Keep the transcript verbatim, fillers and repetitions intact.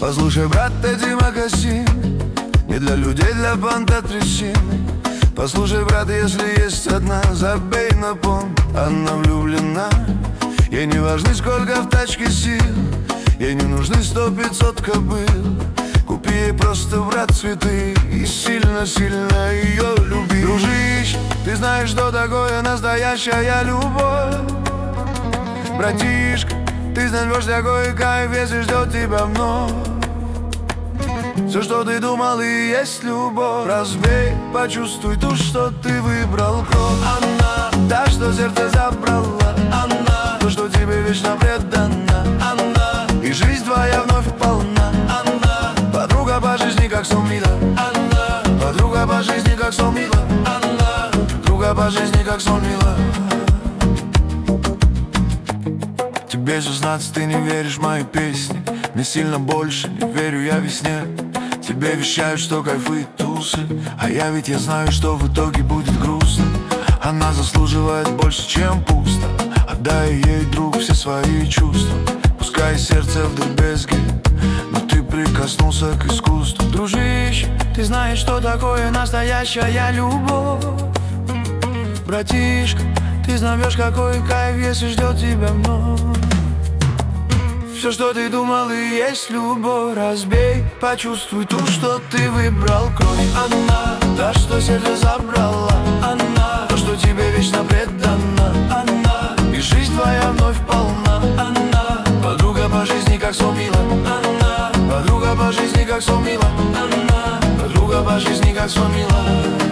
Послушай, брат, эти мокасины не для людей, для банта трясины. Послушай, брат, если есть одна, забей на понт, она влюблена. Ей не важны, сколько в тачке сил, ей не нужны сто пятьсот кобыл. Купи ей просто, брат, цветы и сильно-сильно ее люби. Дружище, ты знаешь, что такое настоящая любовь. Братишка, ты найдешь такой кайф, если ждет тебя вновь. Все, что ты думал, и есть любовь. Разбей, почувствуй ту, что ты выбрал кровь. Она, та, что сердце забрала. Она, то, что тебе вечно предана. Она, и жизнь твоя вновь полна. Она, подруга по жизни, как сон мила. Она, подруга по жизни, как сон мила. Она, подруга по жизни, как сон мила. Тебе шестнадцать, ты не веришь в мои песни. Мне сильно больше, не верю я весне. Тебе вещают, что кайфы тусы, а я ведь я знаю, что в итоге будет грустно. Она заслуживает больше, чем пусто. Отдай ей, друг, все свои чувства. Пускай сердце вдребезги, но ты прикоснулся к искусству. Дружище, ты знаешь, что такое настоящая любовь. Братишка, ты знаешь, какой кайф, если ждет тебя вновь. Все, что ты думал, и есть любовь. Разбей, почувствуй ту, что ты выбрал кровь. Она, та, что сердце забрала. Она, то, что тебе вечно предана. Она, и жизнь твоя вновь полна. Она, подруга по жизни, как сон мила. Она, подруга по жизни, как сон мила. Она, подруга по жизни, как сон мила.